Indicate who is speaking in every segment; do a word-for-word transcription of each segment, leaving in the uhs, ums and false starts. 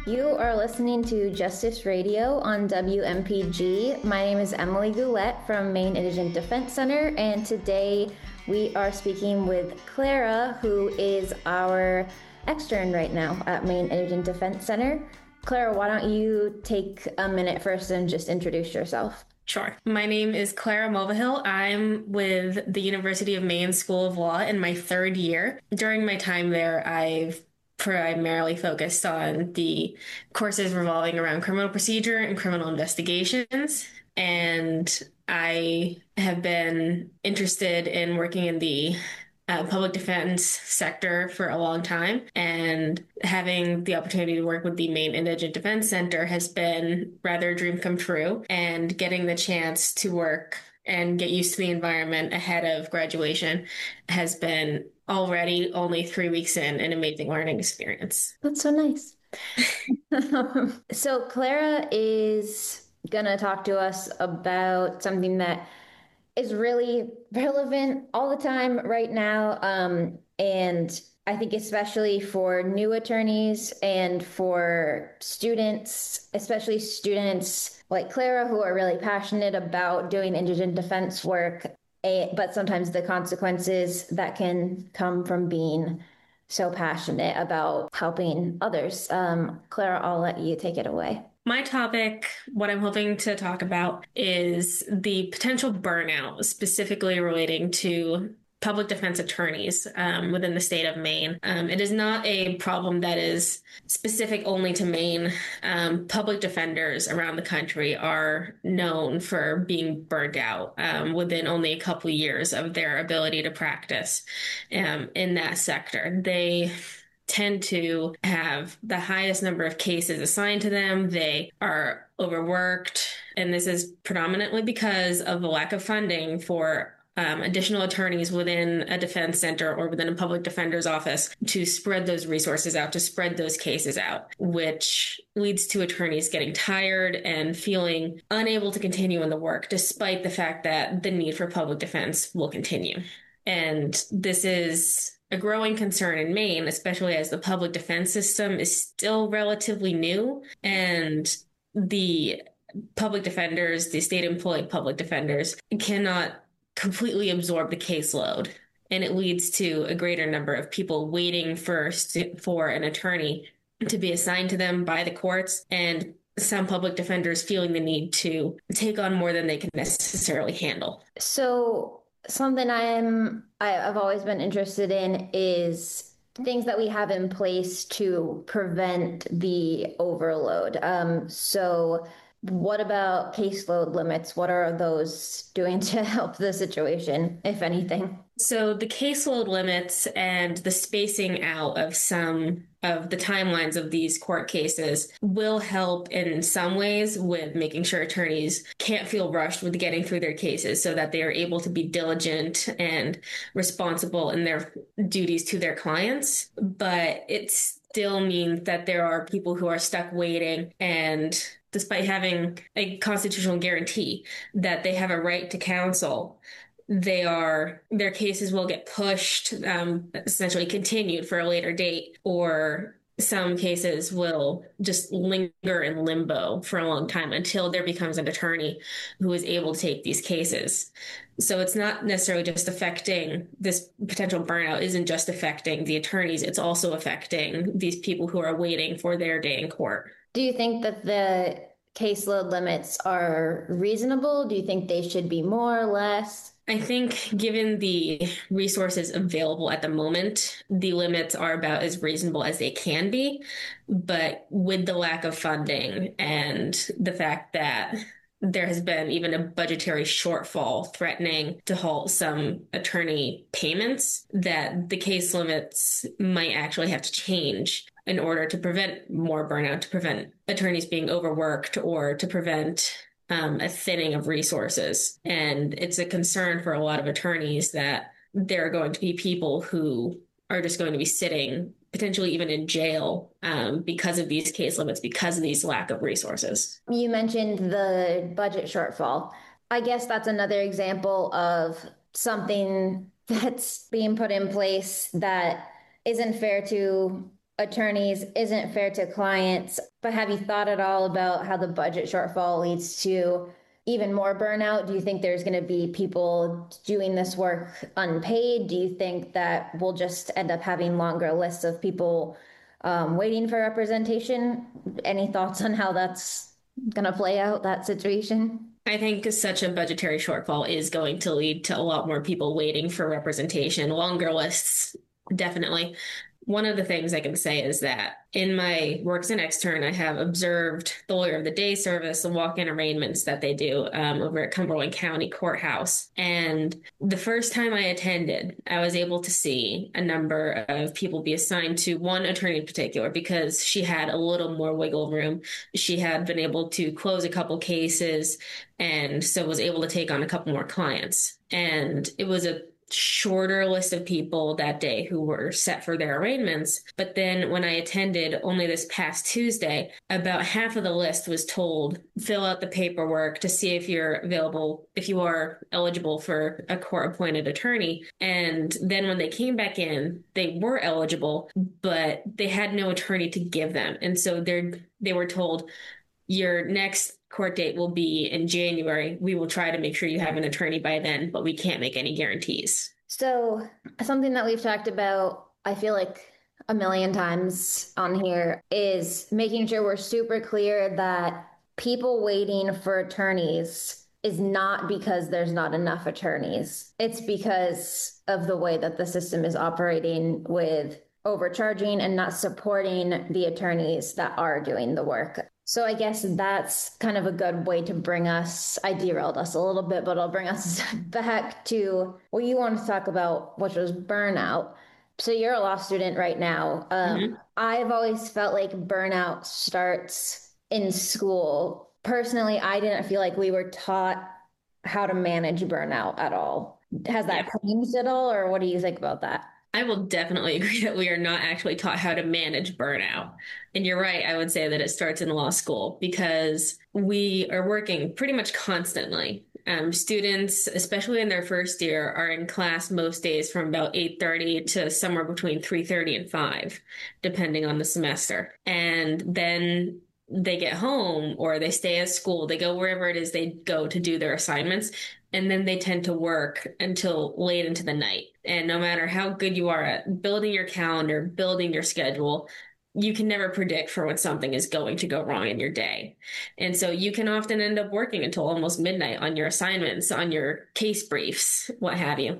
Speaker 1: You are listening to Justice Radio on W M P G. My name is Emily Goulet from Maine Indigent Defense Center, and today we are speaking with Clara, who is our extern right now at Maine Indigent Defense Center. Clara, why don't you take a minute first and just introduce yourself?
Speaker 2: Sure. My name is Clara Mulvihill. I'm with the University of Maine School of Law in my third year. During my time there, I've primarily focused on the courses revolving around criminal procedure and criminal investigations. And I have been interested in working in the uh, public defense sector for a long time. And having the opportunity to work with the Maine Indigent Defense Center has been rather a dream come true. And getting the chance to work and get used to the environment ahead of graduation has been already only three weeks in an amazing learning experience.
Speaker 1: That's so nice. So Clara is going to talk to us about something that is really relevant all the time right now. Um, and I think especially for new attorneys and for students, especially students like Clara, who are really passionate about doing indigent defense work, but sometimes the consequences that can come from being so passionate about helping others. Um, Clara, I'll let you take it away.
Speaker 2: My topic, what I'm hoping to talk about, is the potential burnout, specifically relating to public defense attorneys um, within the state of Maine. Um, it is not a problem that is specific only to Maine. Um, public defenders around the country are known for being burned out um, within only a couple of years of their ability to practice um, in that sector. They tend to have the highest number of cases assigned to them. They are overworked, and this is predominantly because of the lack of funding for Um, additional attorneys within a defense center or within a public defender's office to spread those resources out, to spread those cases out, which leads to attorneys getting tired and feeling unable to continue in the work, despite the fact that the need for public defense will continue. And this is a growing concern in Maine, especially as the public defense system is still relatively new, and the public defenders, the state employed public defenders, cannot completely absorb the caseload, and it leads to a greater number of people waiting for for an attorney to be assigned to them by the courts, and some public defenders feeling the need to take on more than they can necessarily handle.
Speaker 1: So something I'm I, I've always been interested in is things that we have in place to prevent the overload. Um, so what about caseload limits? What are those doing to help the situation, if anything?
Speaker 2: So the caseload limits and the spacing out of some of the timelines of these court cases will help in some ways with making sure attorneys can't feel rushed with getting through their cases, so that they are able to be diligent and responsible in their duties to their clients. But it still means that there are people who are stuck waiting, and despite having a constitutional guarantee that they have a right to counsel, they are their cases will get pushed, um, essentially continued for a later date, or some cases will just linger in limbo for a long time until there becomes an attorney who is able to take these cases. So it's not necessarily just affecting this potential burnout isn't just affecting the attorneys. It's also affecting these people who are waiting for their day in court.
Speaker 1: Do you think that the caseload limits are reasonable? Do you think they should be more or less?
Speaker 2: I think given the resources available at the moment, the limits are about as reasonable as they can be. But with the lack of funding and the fact that there has been even a budgetary shortfall threatening to halt some attorney payments, that the case limits might actually have to change in order to prevent more burnout, to prevent attorneys being overworked, or to prevent um, a thinning of resources. And it's a concern for a lot of attorneys that there are going to be people who are just going to be sitting, potentially even in jail, um, because of these case limits, because of these lack of resources.
Speaker 1: You mentioned the budget shortfall. I guess that's another example of something that's being put in place that isn't fair to attorneys, isn't fair to clients. But have you thought at all about how the budget shortfall leads to even more burnout? Do you think there's going to be people doing this work unpaid? Do you think that we'll just end up having longer lists of people um, waiting for representation? Any thoughts on how that's going to play out, that situation?
Speaker 2: I think such a budgetary shortfall is going to lead to a lot more people waiting for representation, longer lists, definitely. One of the things I can say is that in my work as an extern, I have observed the lawyer of the day service, the walk-in arraignments that they do um, over at Cumberland County Courthouse. And the first time I attended, I was able to see a number of people be assigned to one attorney in particular because she had a little more wiggle room. She had been able to close a couple cases and so was able to take on a couple more clients. And it was a shorter list of people that day who were set for their arraignments. But then when I attended only this past Tuesday, about half of the list was told, fill out the paperwork to see if you're available, if you are eligible for a court appointed attorney. And then when they came back in, they were eligible, but they had no attorney to give them. And so they're, they were told, your next court date will be in January. We will try to make sure you have an attorney by then, but we can't make any guarantees.
Speaker 1: So, something that we've talked about, I feel like a million times on here, is making sure we're super clear that people waiting for attorneys is not because there's not enough attorneys. It's because of the way that the system is operating with overcharging and not supporting the attorneys that are doing the work. So I guess that's kind of a good way to bring us, I derailed us a little bit, but I'll bring us back to what you want to talk about, which was burnout. So you're a law student right now. Um, mm-hmm. I've always felt like burnout starts in school. Personally, I didn't feel like we were taught how to manage burnout at all. Has that yeah. changed at all, or what do you think about that?
Speaker 2: I will definitely agree that we are not actually taught how to manage burnout. And you're right, I would say that it starts in law school because we are working pretty much constantly. Um, students, especially in their first year, are in class most days from about eight thirty to somewhere between three thirty and five, depending on the semester. And then they get home or they stay at school, they go wherever it is they go to do their assignments, and then they tend to work until late into the night. And no matter how good you are at building your calendar, building your schedule, you can never predict for when something is going to go wrong in your day. And so you can often end up working until almost midnight on your assignments, on your case briefs, what have you.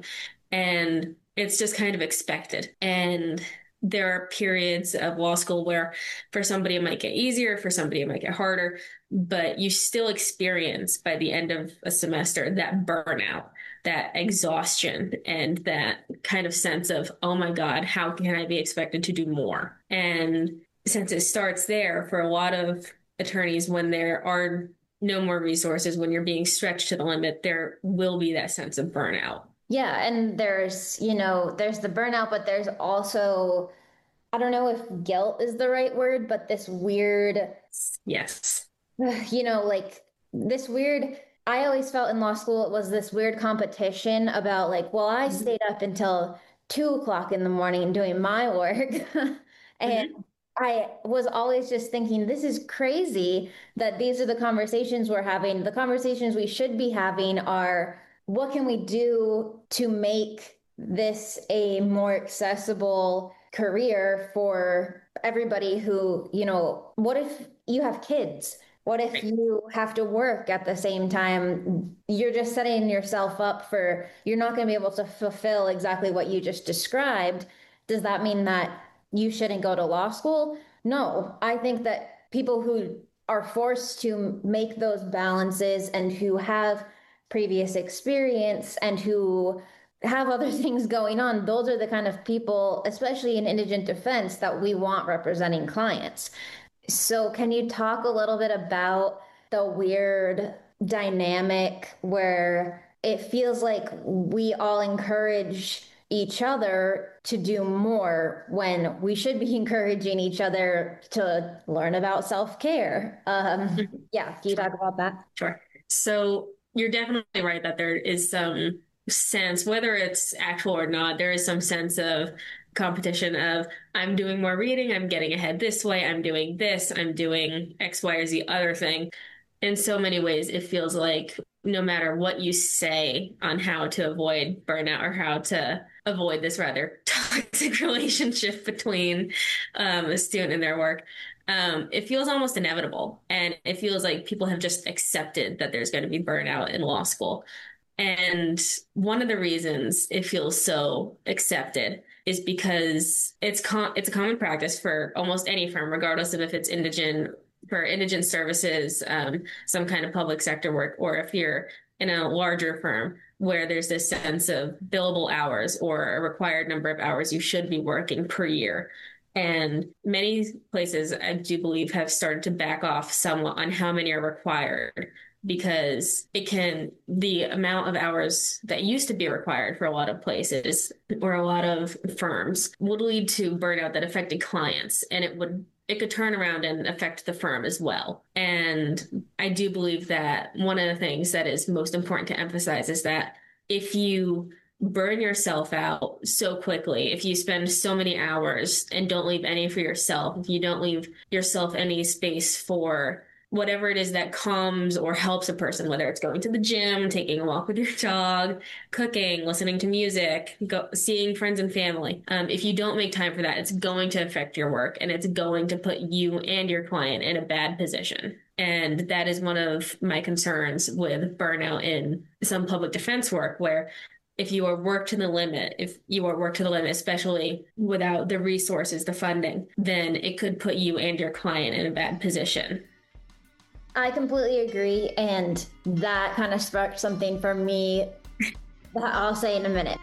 Speaker 2: And it's just kind of expected. And there are periods of law school where for somebody it might get easier, for somebody it might get harder, but you still experience by the end of a semester that burnout, that exhaustion, and that kind of sense of, oh my God, how can I be expected to do more? And since it starts there for a lot of attorneys, when there are no more resources, when you're being stretched to the limit, there will be that sense of burnout.
Speaker 1: Yeah, and there's, you know, there's the burnout, but there's also, I don't know if guilt is the right word, but this weird,
Speaker 2: yes,
Speaker 1: you know, like this weird, I always felt in law school, it was this weird competition about like, well, I stayed up until two o'clock in the morning doing my work. And mm-hmm. I was always just thinking, this is crazy that these are the conversations we're having. The conversations we should be having are, what can we do to make this a more accessible career for everybody who, you know, what if you have kids? What if you have to work at the same time? You're just setting yourself up for, you're not going to be able to fulfill exactly what you just described. Does that mean that you shouldn't go to law school? No, I think that people who are forced to make those balances and who have previous experience and who have other things going on, those are the kind of people, especially in indigent defense, that we want representing clients. So can you talk a little bit about the weird dynamic where it feels like we all encourage each other to do more when we should be encouraging each other to learn about self-care? Um, yeah, can you talk about that?
Speaker 2: Sure. So you're definitely right that there is some sense, whether it's actual or not, there is some sense of competition of I'm doing more reading, I'm getting ahead this way, I'm doing this, I'm doing X, Y, or Z other thing. In so many ways, it feels like no matter what you say on how to avoid burnout or how to avoid this rather toxic relationship between um, a student and their work, um, it feels almost inevitable. And it feels like people have just accepted that there's going to be burnout in law school. And one of the reasons it feels so accepted is because it's com- it's a common practice for almost any firm, regardless of if it's indigent for indigent services, um, some kind of public sector work, or if you're in a larger firm where there's this sense of billable hours or a required number of hours you should be working per year. And many places, I do believe, have started to back off somewhat on how many are required because it can, the amount of hours that used to be required for a lot of places or a lot of firms would lead to burnout that affected clients, and it would it could turn around and affect the firm as well. And I do believe that one of the things that is most important to emphasize is that if you burn yourself out so quickly, if you spend so many hours and don't leave any for yourself, if you don't leave yourself any space for whatever it is that calms or helps a person, whether it's going to the gym, taking a walk with your dog, cooking, listening to music, go, seeing friends and family. Um, if you don't make time for that, it's going to affect your work and it's going to put you and your client in a bad position. And that is one of my concerns with burnout in some public defense work, where if you are worked to the limit, if you are worked to the limit, especially without the resources, the funding, then it could put you and your client in a bad position.
Speaker 1: I completely agree, and that kind of sparked something for me that I'll say in a minute.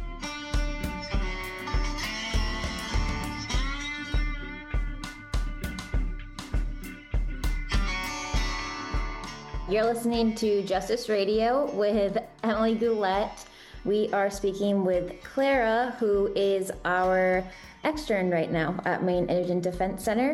Speaker 1: You're listening to Justice Radio with Emily Goulet. We are speaking with Clara, who is our extern right now at Maine Indigent Defense Center.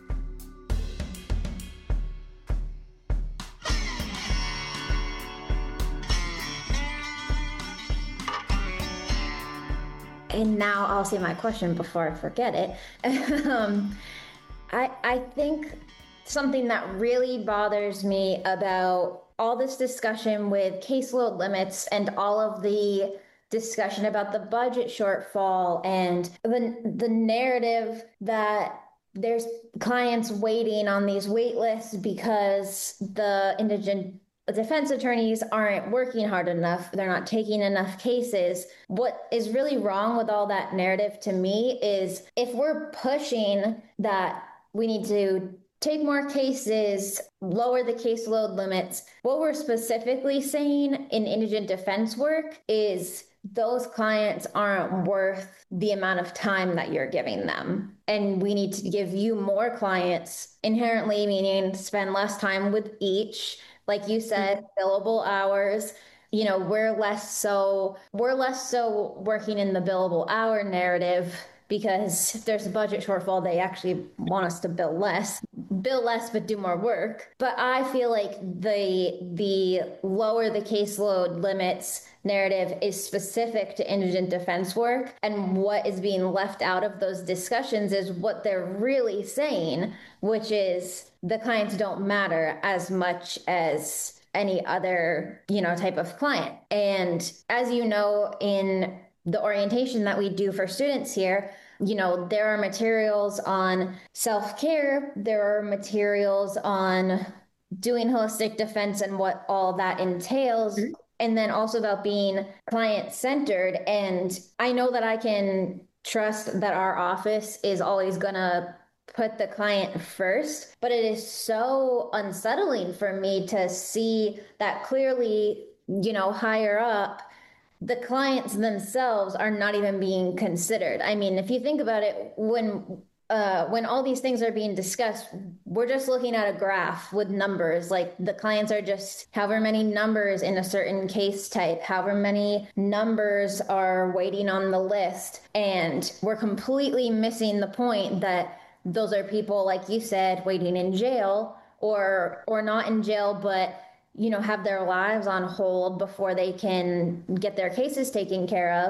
Speaker 1: And now I'll say my question before I forget it. um, I, I think something that really bothers me about all this discussion with caseload limits and all of the discussion about the budget shortfall and the, the narrative that there's clients waiting on these wait lists because the indigent defense attorneys aren't working hard enough. They're not taking enough cases. What is really wrong with all that narrative to me is if we're pushing that we need to take more cases, lower the caseload limits, what we're specifically saying in indigent defense work is those clients aren't worth the amount of time that you're giving them. And we need to give you more clients, inherently meaning spend less time with each. Like you said, billable hours, you know, we're less so, we're less so working in the billable hour narrative because if there's a budget shortfall, they actually want us to bill less, bill less, but do more work. But I feel like the, the lower the caseload limits narrative is specific to indigent defense work. And what is being left out of those discussions is what they're really saying, which is the clients don't matter as much as any other, you know, type of client. And as you know, in the orientation that we do for students here, you know, there are materials on self-care, there are materials on doing holistic defense and what all that entails. Mm-hmm. And then also about being client-centered. And I know that I can trust that our office is always gonna put the client first, but it is so unsettling for me to see that clearly, you know, higher up, the clients themselves are not even being considered. I mean, if you think about it, when uh, when all these things are being discussed, we're just looking at a graph with numbers. Like the clients are just however many numbers in a certain case type, however many numbers are waiting on the list. And we're completely missing the point that those are people, like you said, waiting in jail or or not in jail, but you know, have their lives on hold before they can get their cases taken care of.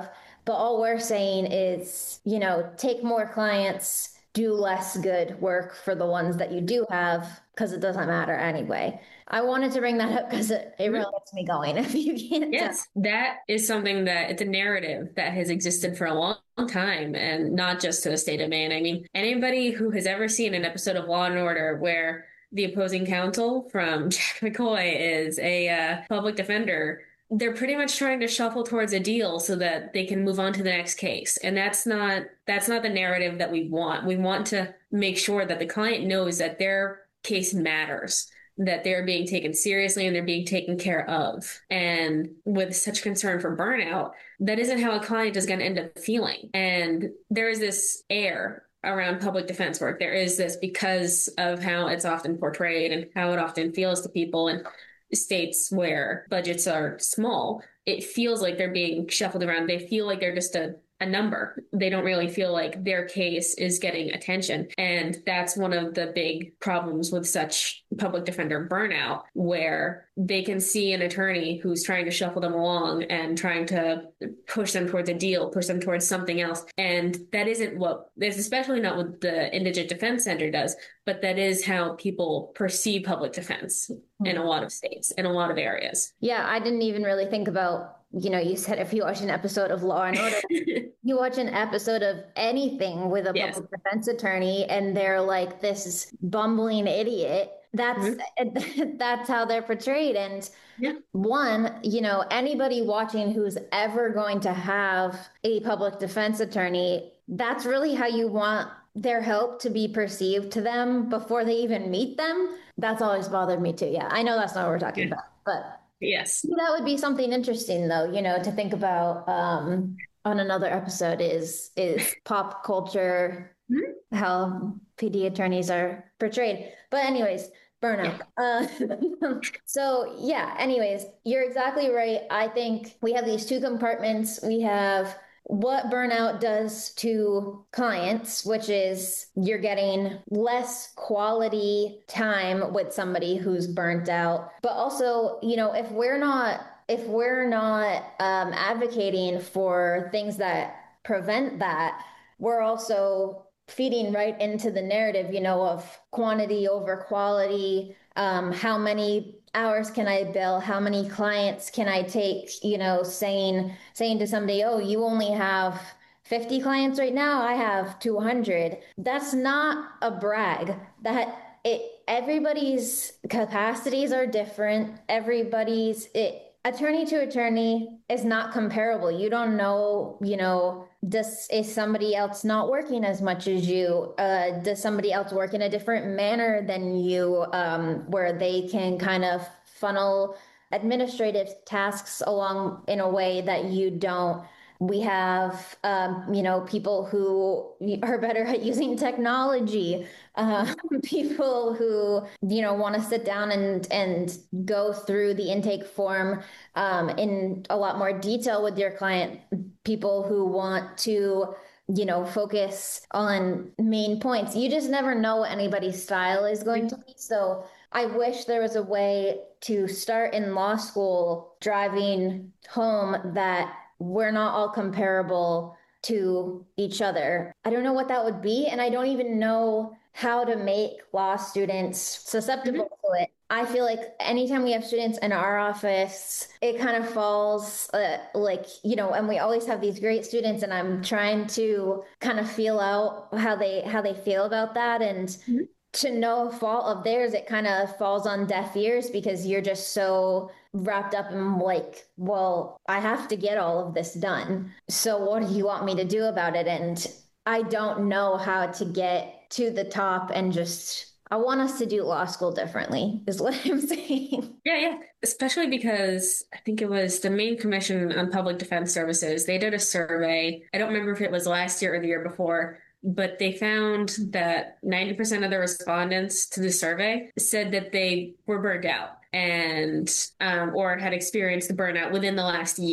Speaker 1: But all we're saying is, you know, take more clients, do less good work for the ones that you do have, because it doesn't matter anyway. I wanted to bring that up because it, it really gets me going, if you can't tell.
Speaker 2: Yes, that is something that it's a narrative that has existed for a long time, and not just to the state of Maine. I mean, anybody who has ever seen an episode of Law and Order where the opposing counsel from Jack McCoy is a uh, public defender, they're pretty much trying to shuffle towards a deal so that they can move on to the next case. And that's not that's not the narrative that we want. We want to make sure that the client knows that their case matters, that they're being taken seriously and they're being taken care of. And with such concern for burnout, that isn't how a client is going to end up feeling. And there is this air around public defense work. There is this, because of how it's often portrayed and how it often feels to people in states where budgets are small, it feels like they're being shuffled around. They feel like they're just a a number. They don't really feel like their case is getting attention. And that's one of the big problems with such public defender burnout, where they can see an attorney who's trying to shuffle them along and trying to push them towards a deal, push them towards something else. And that isn't what, it's especially not what the Indigent Defense Center does, but that is how people perceive public defense in a lot of states, in a lot of areas.
Speaker 1: Yeah, I didn't even really think about, you know, you said if you watch an episode of Law and Order, you watch an episode of anything with a
Speaker 2: Yes.
Speaker 1: public defense attorney and they're like this bumbling idiot. That's mm-hmm. that's how they're portrayed. And yeah. one, you know, anybody watching who's ever going to have a public defense attorney, that's really how you want their help to be perceived to them before they even meet them. That's always bothered me too. Yeah, I know that's not what we're talking yeah. about, but
Speaker 2: yes,
Speaker 1: that would be something interesting though, you know, to think about um, on another episode is, is pop culture, mm-hmm. how P D attorneys are portrayed. But anyways, burnout. Yeah. Uh, so yeah, anyways, you're exactly right. I think we have these two compartments. We have what burnout does to clients, which is you're getting less quality time with somebody who's burnt out. But also, you know, if we're not if we're not um, advocating for things that prevent that, we're also feeding right into the narrative, you know, of quantity over quality. Um, how many hours can I bill? How many clients can I take? You know, saying saying to somebody, oh, you only have fifty clients right now. I have two hundred. That's not a brag. That it everybody's capacities are different. Everybody's it. Attorney to attorney is not comparable. You don't know, you know, does is somebody else not working as much as you? Uh, does somebody else work in a different manner than you, um, where they can kind of funnel administrative tasks along in a way that you don't? We have, um, you know, people who are better at using technology, uh, people who, you know, want to sit down and, and go through the intake form um, in a lot more detail with your client, people who want to, you know, focus on main points. You just never know what anybody's style is going to be. So I wish there was a way to start in law school driving home that we're not all comparable to each other. I don't know what that would be. And I don't even know how to make law students susceptible mm-hmm. to it. I feel like anytime we have students in our office, it kind of falls uh, like, you know, and we always have these great students and I'm trying to kind of feel out how they, how they feel about that. And mm-hmm. to no fault of theirs, it kind of falls on deaf ears because you're just so wrapped up in like, well, I have to get all of this done. So what do you want me to do about it? And I don't know how to get to the top and just, I want us to do law school differently is what I'm saying.
Speaker 2: Yeah, yeah. Especially because I think it was the Maine Commission on Public Defense Services. They did a survey. I don't remember if it was last year or the year before, but they found that ninety percent of the respondents to the survey said that they were burned out and um, or had experienced the burnout within the last year.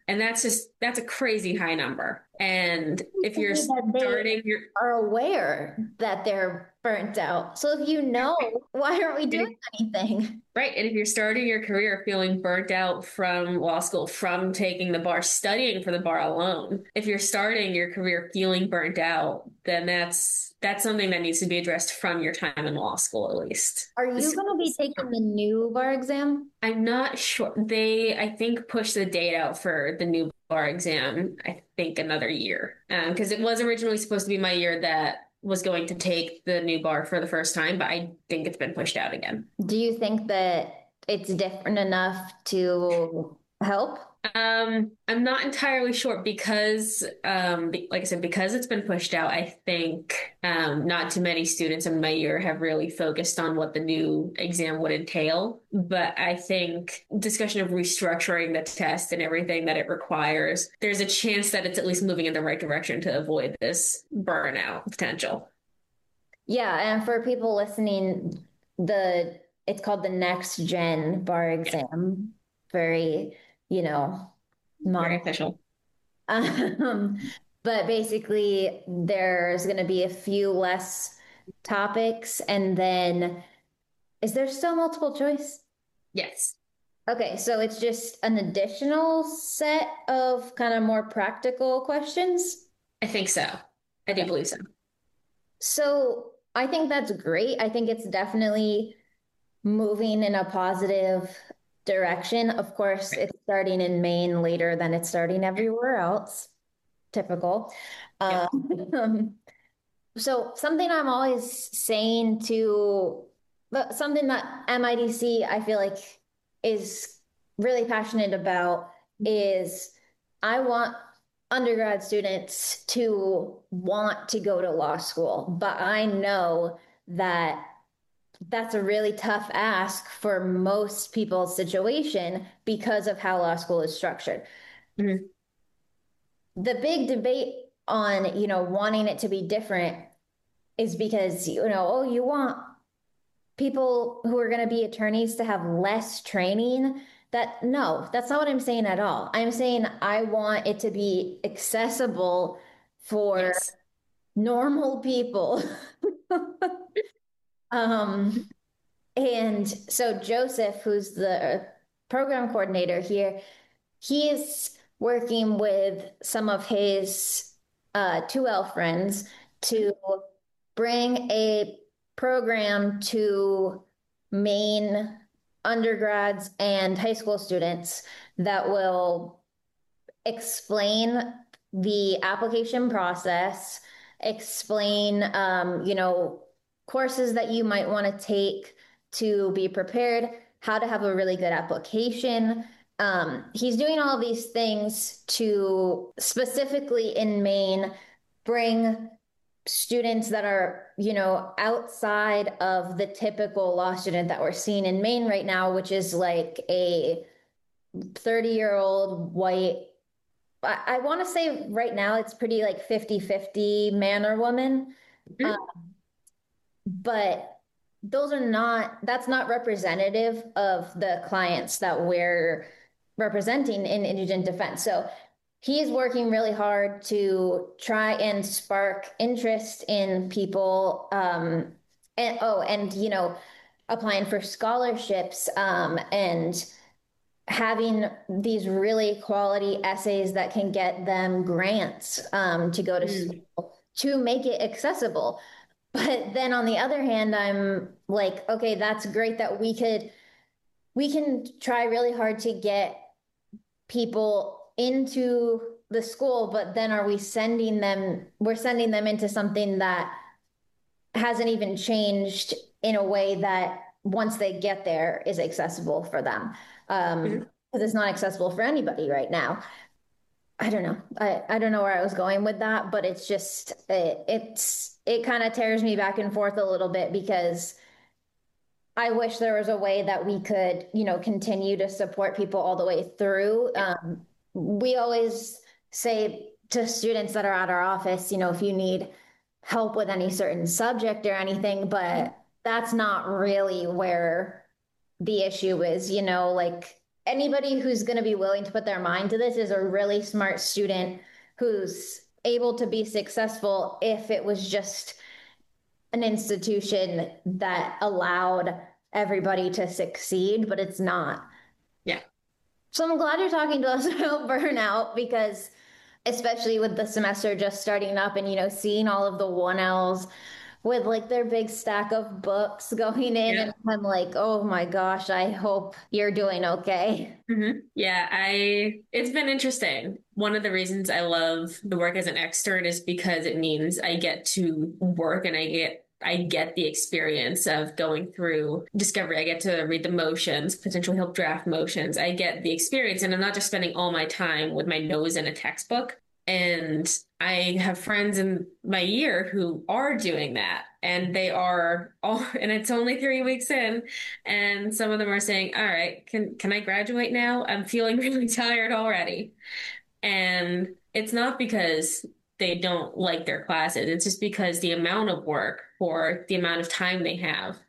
Speaker 2: And that's just, that's a crazy high number. And if you're
Speaker 1: That they
Speaker 2: starting your,
Speaker 1: are aware that they're burnt out. So if you know, why aren't we doing anything?
Speaker 2: right. And if you're starting your career feeling burnt out from law school, from taking the bar, studying for the bar alone, if you're starting your career feeling burnt out, then that's that's something that needs to be addressed from your time in law school, at least.
Speaker 1: Are you going to be taking the new bar exam?
Speaker 2: I'm not sure. They, I think, pushed the date out for the new bar exam, I think another year. Um, because it was originally supposed to be my year that was going to take the new bar for the first time, but I think it's been pushed out again.
Speaker 1: Do you think that it's different enough to help?
Speaker 2: Um, I'm not entirely sure because, um, be- like I said, because it's been pushed out, I think um, not too many students in my year have really focused on what the new exam would entail. But I think discussion of restructuring the test and everything that it requires, there's a chance that it's at least moving in the right direction to avoid this burnout potential.
Speaker 1: Yeah, and for people listening, the it's called the next gen bar
Speaker 2: Yeah,
Speaker 1: exam. Very, you know,
Speaker 2: very
Speaker 1: modern.
Speaker 2: official.
Speaker 1: Um, but basically, there's going to be a few less topics, and then is there still multiple choice?
Speaker 2: Yes,
Speaker 1: Okay, so it's just an additional set of kind of more practical questions.
Speaker 2: I think so. I do
Speaker 1: Okay.
Speaker 2: believe so.
Speaker 1: So I think that's great. I think it's definitely moving in a positive direction. Of course,
Speaker 2: Right.
Speaker 1: it's starting in Maine later than it's starting everywhere else. Typical.
Speaker 2: Yep.
Speaker 1: Um, so something I'm always saying to, but something that M I D C I feel like is really passionate about is I want undergrad students to want to go to law school, but I know that that's a really tough ask for most people's situation because of how law school is structured.
Speaker 2: Mhm.
Speaker 1: The big debate on, you know, wanting it to be different is because, you know, oh, you want people who are going to be attorneys to have less training. That no, that's not what I'm saying at all. I'm saying I want it to be accessible for
Speaker 2: Yes.
Speaker 1: normal people. Um, and so Joseph, who's the program coordinator here, he is working with some of his uh, two L friends to bring a program to Maine undergrads and high school students that will explain the application process, explain, um, you know, courses that you might want to take to be prepared, how to have a really good application. Um, he's doing all these things to specifically in Maine bring students that are, you know, outside of the typical law student that we're seeing in Maine right now, which is like a thirty year old white. I, I want to say right now it's pretty like fifty fifty man or woman. Um,
Speaker 2: Mhm.
Speaker 1: but those are not, that's not representative of the clients that we're representing in indigent defense. So he is working really hard to try and spark interest in people. Um, and oh, and you know, applying for scholarships um, and having these really quality essays that can get them grants um, to go to
Speaker 2: Mm.
Speaker 1: school to make it accessible. But then on the other hand, I'm like, okay, that's great that we could, we can try really hard to get people into the school, but then are we sending them, we're sending them into something that hasn't even changed in a way that once they get there is accessible for them. Um,
Speaker 2: Mhm.
Speaker 1: because it's not accessible for anybody right now. I don't know. I, I don't know where I was going with that, but it's just it, it's it kind of tears me back and forth a little bit because I wish there was a way that we could, you know, continue to support people all the way through.
Speaker 2: Yeah.
Speaker 1: Um, we always say to students that are at our office, you know, if you need help with any certain subject or anything, but that's not really where the issue is, you know, like anybody who's going to be willing to put their mind to this is a really smart student who's able to be successful if it was just an institution that allowed everybody to succeed, but it's not.
Speaker 2: Yeah.
Speaker 1: So I'm glad you're talking to us about burnout, because especially with the semester just starting up and, you know, seeing all of the one L's with like their big stack of books going in, yeah. And I'm like, oh my gosh, I hope you're doing okay.
Speaker 2: Mm-hmm. Yeah, I, it's been interesting. One of the reasons I love the work as an extern is because it means I get to work and I get I get the experience of going through discovery. I get to read the motions, potentially help draft motions. I get the experience, and I'm not just spending all my time with my nose in a textbook. And I have friends in my year who are doing that, and they are all, and it's only three weeks in, and some of them are saying, all right, can, can I graduate now? I'm feeling really tired already. And it's not because they don't like their classes. It's just because the amount of work for the amount of time they have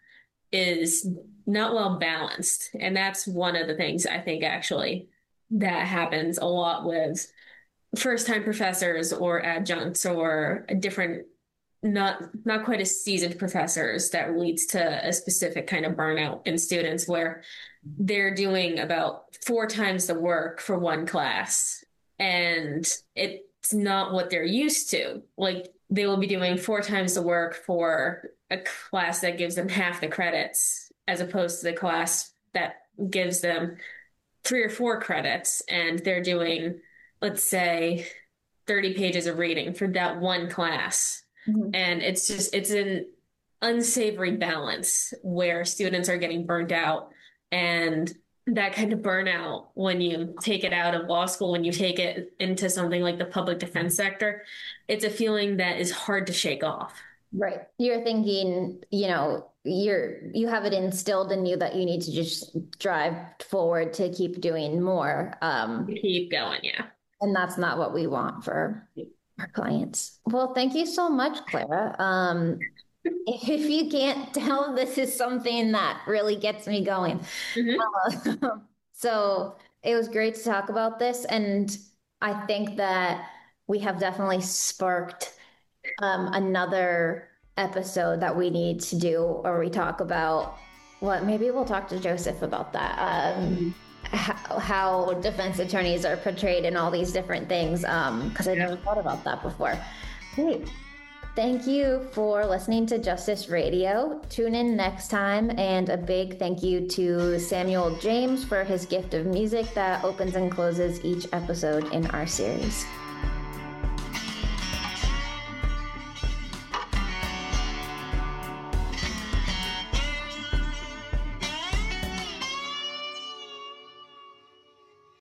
Speaker 2: is not well balanced. And that's one of the things I think actually that happens a lot with first-time professors or adjuncts or different, not not quite as seasoned professors, that leads to a specific kind of burnout in students where they're doing about four times the work for one class. And it's not what they're used to. Like, they will be doing four times the work for a class that gives them half the credits, as opposed to the class that gives them three or four credits, and they're doing, let's say, thirty pages of reading for that one class. Mm-hmm. And it's just, it's an unsavory balance where students are getting burnt out. And that kind of burnout, when you take it out of law school, when you take it into something like the public defense sector, it's a feeling that is hard to shake off.
Speaker 1: Right. You're thinking, you know, you're, you have it instilled in you that you need to just drive forward to keep doing more. Um,
Speaker 2: keep going. Yeah.
Speaker 1: And that's not what we want for our clients. Well, thank you so much, Clara. Um, If you can't tell, this is something that really gets me going. Mm-hmm. Uh, so it was great to talk about this. And I think that we have definitely sparked um, another episode that we need to do, or we talk about what, maybe we'll talk to Joseph about that. Um, mm-hmm. how, how defense attorneys are portrayed in all these different things. Um, cause I never thought about that before. Great. Thank you for listening to Justice Radio. Tune in next time, and a big thank you to Samuel James for his gift of music that opens and closes each episode in our series.